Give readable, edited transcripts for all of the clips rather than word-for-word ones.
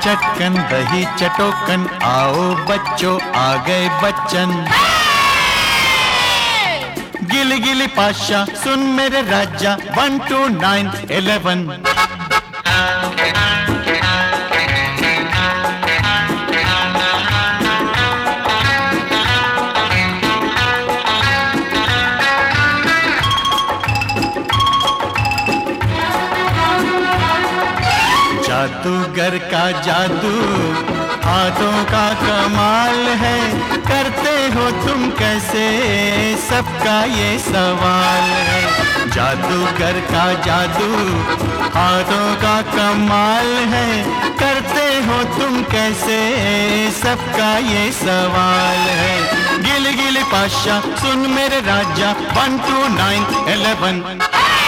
चटकन दही चटोकन, आओ बच्चों आ गए बच्चन। गिली गिली पाशा सुन मेरे राजा, 1 2 9 11। जादूगर का जादू हाथों का कमाल है, करते हो तुम कैसे सबका ये सवाल है। जादूगर का जादू हाथों का कमाल है, करते हो तुम कैसे सबका ये सवाल है। गिली गिली पाशा सुन मेरे राजा, 1 2 9 11।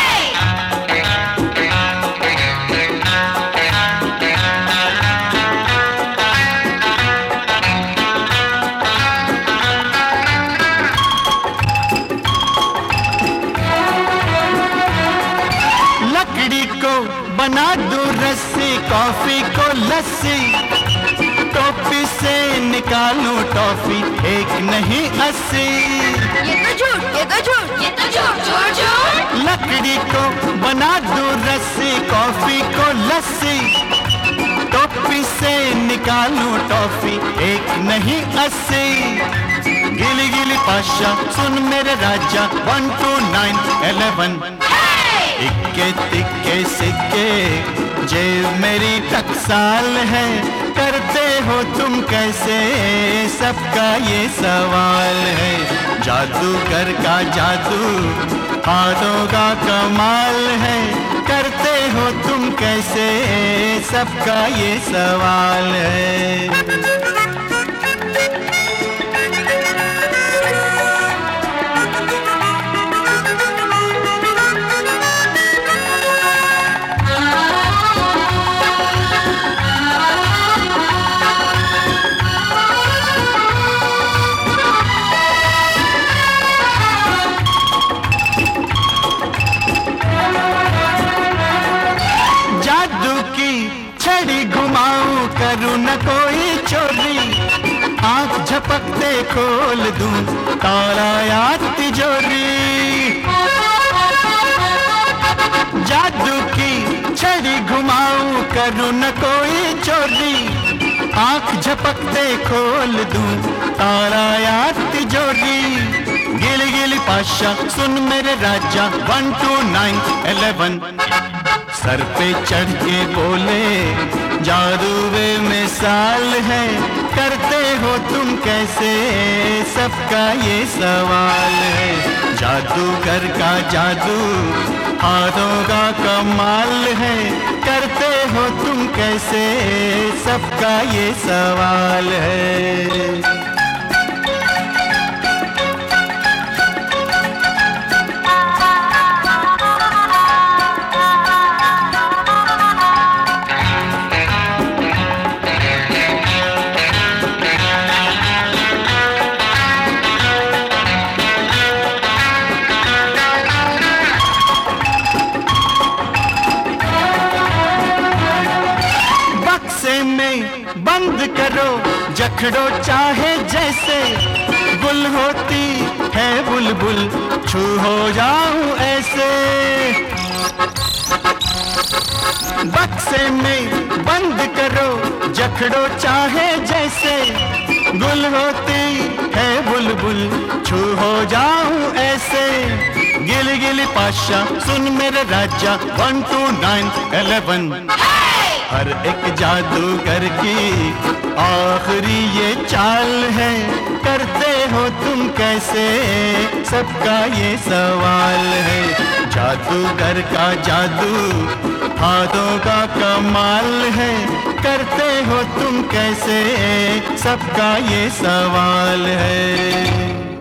लकड़ी को बना दूं रस्सी, कॉफी को लस्सी, टोपी से निकालूं टॉफी, एक नहीं 80। ये तो झूठ, ये तो झूठ, ये तो झूठ, झूठ झूठ। लकड़ी को बना दूं रस्सी, कॉफी को लस्सी, टोपी से निकालूं टॉफी, एक नहीं 80। गिली गिली पाशा सुन मेरे राजा, 1 2 9 11। इक्के तिक्के सिक्के जेब मेरी टकसाल है, करते हो तुम कैसे सबका ये सवाल है। जादूगर का जादू हाथों का कमाल है, करते हो तुम कैसे सबका ये सवाल है। जादू की छड़ी घुमाऊं करूं न कोई चोरी, आंख झपकते खोल दूं ताला याद तिजोरी। जादू की छड़ी घुमाऊं करूं न कोई चोरी, आंख झपकते खोल दूं ताला याद तिजोरी। गिली गिली पाशा सुन मेरे राजा, 1 2 9 11। सर पे चढ़ के बोले जादू बेमिसाल है, करते हो तुम कैसे सबका ये सवाल है। जादूगर का जादू हाथों का कमाल है, करते हो तुम कैसे सबका ये सवाल है। में बंद करो जखड़ो चाहे जैसे, गुल होती है बुलबुल छू हो जाऊं ऐसे। बक्से में बंद करो जखड़ो चाहे जैसे, गुल होती है बुलबुल छू हो जाऊं ऐसे। गिली गिली पाशा सुन मेरे राजा, 1 2 9 11। हर एक जादूगर की आखिरी ये चाल है, करते हो तुम कैसे सबका ये सवाल है। जादूगर का जादू हाथों का कमाल है, करते हो तुम कैसे सबका ये सवाल है।